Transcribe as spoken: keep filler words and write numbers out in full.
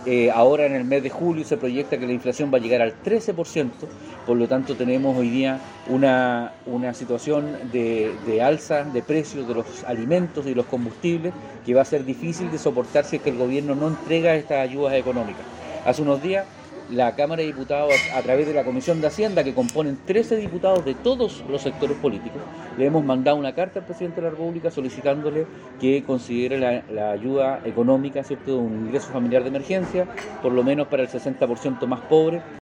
Eh, ahora en el mes de julio se proyecta que la inflación va a llegar al trece por ciento, por lo tanto tenemos hoy día una, una situación de, de alza de precios de los alimentos y los combustibles que va a ser difícil de soportar si es que el gobierno no entrega estas ayudas económicas. Hace unos días la Cámara de Diputados, a través de la Comisión de Hacienda, que componen trece diputados de todos los sectores políticos, le hemos mandado una carta al presidente de la República solicitándole que considere la, la ayuda económica, ¿cierto?, de un ingreso familiar de emergencia, por lo menos para el sesenta por ciento más pobre,